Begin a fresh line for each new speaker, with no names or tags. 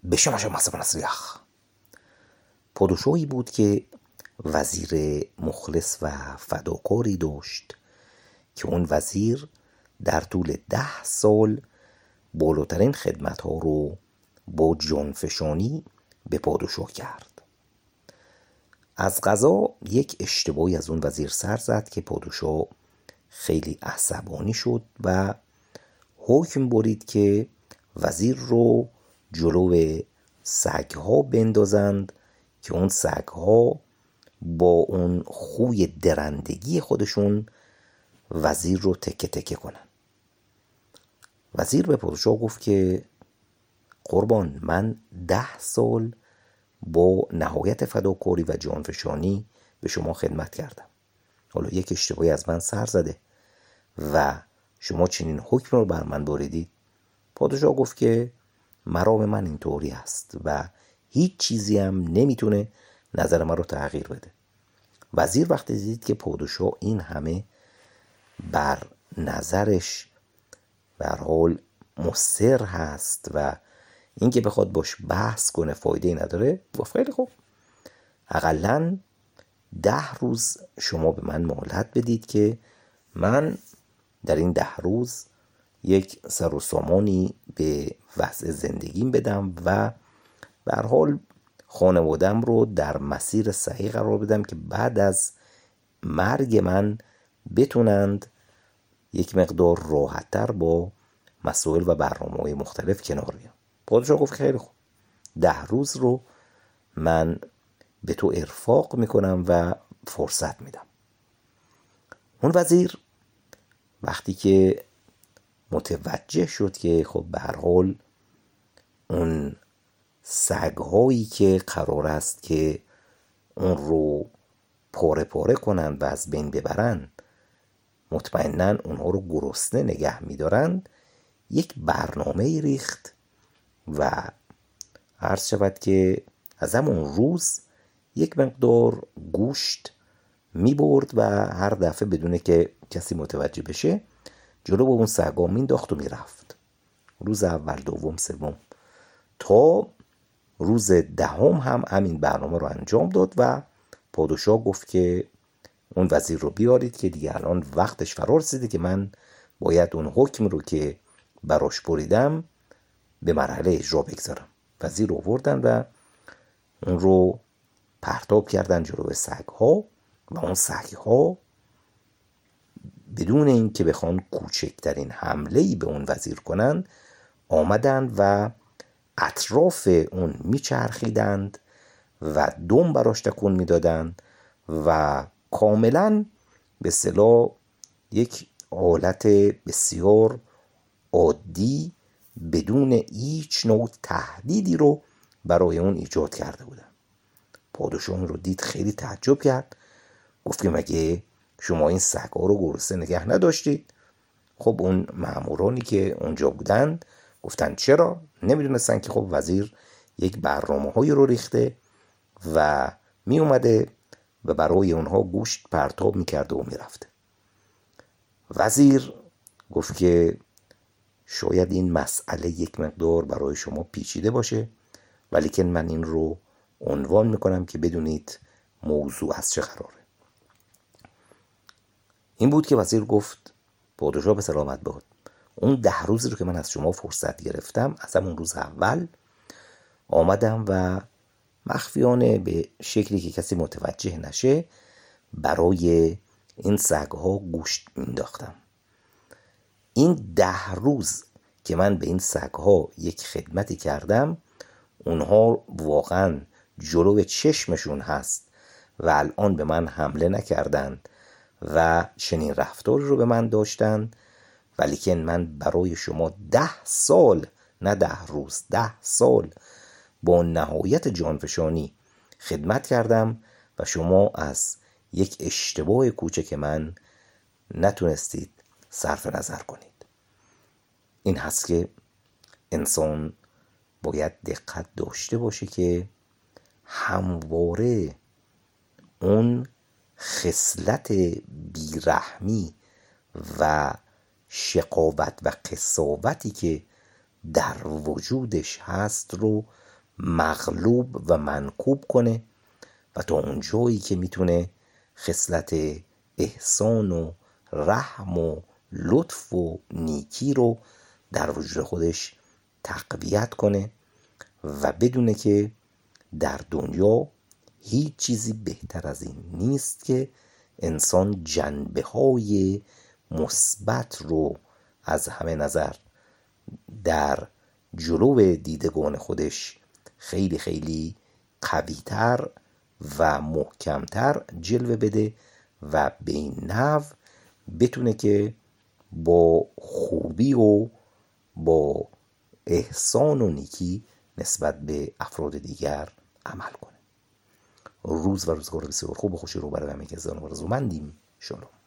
בשمش مصب نصریخ. پادشاهی بود که وزیر مخلص و فداکاری داشت که اون وزیر در طول 10 سال بالاترین خدمت ها رو با جانفشانی به پادشاه کرد. از قضا یک اشتباهی از اون وزیر سر زد که پادشاه خیلی عصبانی شد و حکم برید که وزیر رو جلو سگ‌ها بندازند که اون سگ‌ها با اون خوی درندگی خودشون وزیر رو تکه تکه کنن. وزیر به پادشاه گفت که قربان، من 10 سال با نهایت فداکاری و جانفشانی به شما خدمت کردم. حالا یک اشتباهی از من سر زده و شما چنین حکم رو بر من بریدید. پادشاه گفت که مرام من اینطوری است و هیچ چیزی هم نمیتونه نظر من رو تغییر بده. وزیر وقتی دید که پادشاه این همه بر نظرش به هر حال مصر هست و این که بخواد باش بحث کنه فایده نداره، گفت خیلی خوب، اقلن 10 روز شما به من مهلت بدید که من در این 10 روز یک سر و سامانی به وضع زندگیم بدم و به هر حال خانوادم رو در مسیر صحیح قرار بدم که بعد از مرگ من بتونند یک مقدار راحت‌تر با مسائل و برنامه‌های مختلف کنار بیان. پادشاه گفت خیلی خوب، 10 روز رو من به تو ارفاق میکنم و فرصت میدم. اون وزیر وقتی که متوجه شد که خب به هر حال اون سگ‌هایی که قرار است که اون رو پاره پاره کنند و از بین ببرند مطمئناً اونها رو گرسنه نگه می‌دارند، یک برنامه ریخت و عرض شود که از همون روز یک مقدار گوشت می‌برد و هر دفعه بدون که کسی متوجه بشه جلو با اون سگ‌ها مینداخت و میرفت. روز اول، دوم، سوم تا روز 10 هم همین برنامه رو انجام داد و پادشاه گفت که اون وزیر رو بیارید که دیگه الان وقتش فرا رسیده که من باید اون حکم رو که براش بریدم به مرحله اجرا بگذارم. وزیر رو آوردن و اون رو پرتاب کردن جلوی سگ‌ها و اون سگ‌ها بدون این که بخوان کوچکترین حمله‌ای به اون وزیر کنن آمدن و اطراف اون میچرخیدند و دم براش تکون میدادند و کاملا به اصطلاح یک حالت بسیار عادی بدون هیچ نوع تهدیدی رو برای اون ایجاد کرده بودن. پادشاه رو دید، خیلی تعجب کرد، گفت که مگه شما این سگ‌ها رو گرسنه نگه نداشتید؟ خب اون مامورانی که اونجا بودند گفتن چرا؟ نمیدونستن که خب وزیر یک برنامه‌هایی رو ریخته و می اومده و برای اونها گوشت پرتاب میکرده و میرفته. وزیر گفت که شاید این مسئله یک مقدار برای شما پیچیده باشه، ولی که من این رو عنوان میکنم که بدونید موضوع از چه قراره. این بود که وزیر گفت پادشاه به سلامت باد، اون 10 روزی رو که من از شما فرصت گرفتم از همون روز اول آمدم و مخفیانه به شکلی که کسی متوجه نشه برای این سگ‌ها گوشت مینداختم. این 10 روز که من به این سگ‌ها یک خدمتی کردم اونها واقعا جلو چشمشون هست و الان به من حمله نکردند و چنین رفتاری رو به من داشتند، ولی که من برای شما 10 سال، نه 10 روز، 10 سال با نهایت جانفشانی خدمت کردم و شما از یک اشتباه کوچک من نتونستید صرف نظر کنید. این هست که انسان باید دقت داشته باشه که همواره اون خصلت بیرحمی و شقاوت و قساوتی که در وجودش هست رو مغلوب و منکوب کنه و تا اونجایی که میتونه خصلت احسان و رحم و لطف و نیکی رو در وجود خودش تقویت کنه و بدونه که در دنیا هیچ چیزی بهتر از این نیست که انسان جنبه های مثبت رو از همه نظر در جلو دیدگان خودش خیلی خیلی قویتر و محکمتر جلوه بده و به این نحو بتونه که با خوبی و با احسان و نیکی نسبت به افراد دیگر عمل کنه. روز و روزگار بسیار خوب و خوشی رو برای همه که از آن آرزومندیم. شالوم.